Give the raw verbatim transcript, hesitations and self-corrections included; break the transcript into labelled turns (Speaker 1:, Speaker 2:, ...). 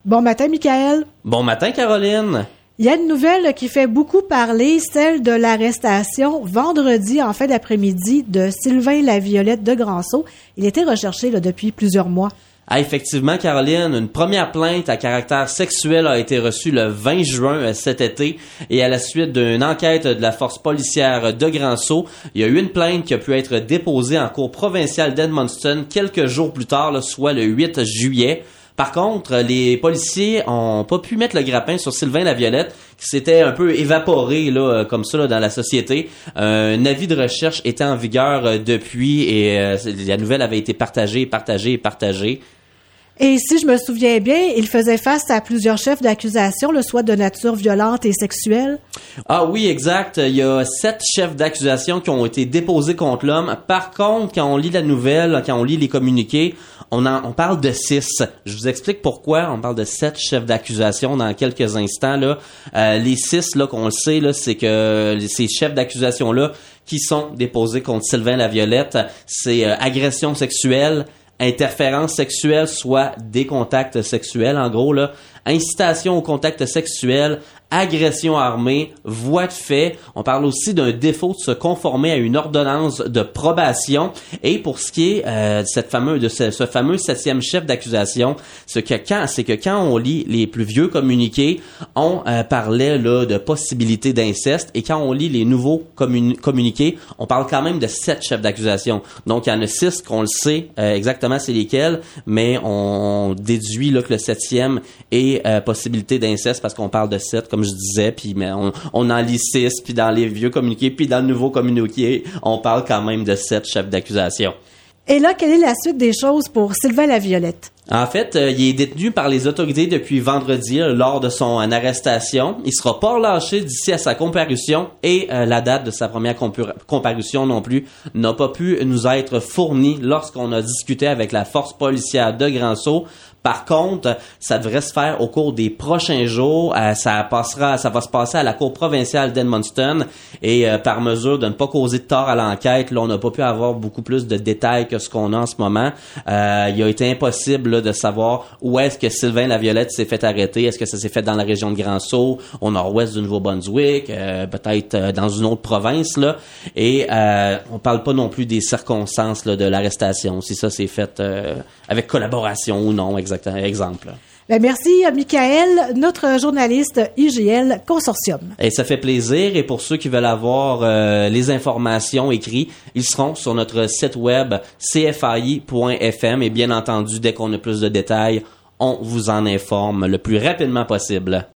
Speaker 1: Bon matin, Michael.
Speaker 2: Bon matin, Caroline.
Speaker 1: Il y a une nouvelle qui fait beaucoup parler, celle de l'arrestation vendredi en fin d'après-midi de Sylvain Laviolette de Granceau. Il était recherché là, depuis plusieurs mois.
Speaker 2: Ah, effectivement, Caroline, une première plainte à caractère sexuel a été reçue le vingt juin cet été et à la suite d'une enquête de la force policière de Granceau, il y a eu une plainte qui a pu être déposée en cour provinciale d'Edmundston quelques jours plus tard, là, soit le huit juillet. Par contre, les policiers ont pas pu mettre le grappin sur Sylvain Laviolette, qui s'était un peu évaporé là, comme ça là, dans la société. Euh, un avis de recherche était en vigueur euh, depuis et euh, la nouvelle avait été partagée, partagée, partagée.
Speaker 1: Et si je me souviens bien, il faisait face à plusieurs chefs d'accusation, le soit de nature violente et sexuelle.
Speaker 2: Ah oui, exact. Il y a sept chefs d'accusation qui ont été déposés contre l'homme. Par contre, quand on lit la nouvelle, quand on lit les communiqués, on en, on parle de six. Je vous explique pourquoi on parle de sept chefs d'accusation dans quelques instants. Là, euh, les six, là, qu'on le sait, là, c'est que ces chefs d'accusation-là qui sont déposés contre Sylvain Laviolette, c'est euh, agression sexuelle, interférence sexuelle, soit des contacts sexuels, en gros, là, incitation au contact sexuel, agression armée, voie de fait. On parle aussi d'un défaut de se conformer à une ordonnance de probation. Et pour ce qui est euh, de cette fameuse, de ce, ce fameux septième chef d'accusation, ce que quand, c'est que quand on lit les plus vieux communiqués, on euh, parlait là de possibilité d'inceste, et quand on lit les nouveaux communi- communiqués, on parle quand même de sept chefs d'accusation. Donc il y en a six qu'on le sait euh, exactement c'est lesquels, mais on déduit là que le septième est euh, possibilité d'inceste parce qu'on parle de sept comme je disais, puis mais on, on en lit six, puis dans les vieux communiqués, puis dans le nouveau communiqué, on parle quand même de sept chefs d'accusation.
Speaker 1: Et là, quelle est la suite des choses pour Sylvain Laviolette?
Speaker 2: En fait, euh, il est détenu par les autorités depuis vendredi là, lors de son euh, arrestation. Il sera pas relâché d'ici à sa comparution et euh, la date de sa première compar- comparution non plus n'a pas pu nous être fournie lorsqu'on a discuté avec la force policière de Granceau. Par contre, ça devrait se faire au cours des prochains jours. Euh, ça passera, ça va se passer à la cour provinciale d'Edmundston et euh, par mesure de ne pas causer de tort à l'enquête, là, on n'a pas pu avoir beaucoup plus de détails que ce qu'on a en ce moment. Euh, il a été impossible là, de savoir où est-ce que Sylvain Laviolette s'est fait arrêter. Est-ce que ça s'est fait dans la région de Granceau, au nord-ouest du Nouveau-Brunswick, euh, peut-être euh, dans une autre province là. Et euh, on parle pas non plus des circonstances là, de l'arrestation. Si ça s'est fait euh, avec collaboration ou non. Exactement, exemple.
Speaker 1: Ben merci, Michael, notre journaliste I G L Consortium.
Speaker 2: Et ça fait plaisir. Et pour ceux qui veulent avoir euh, les informations écrites, ils seront sur notre site web c f a i point f m. Et bien entendu, dès qu'on a plus de détails, on vous en informe le plus rapidement possible.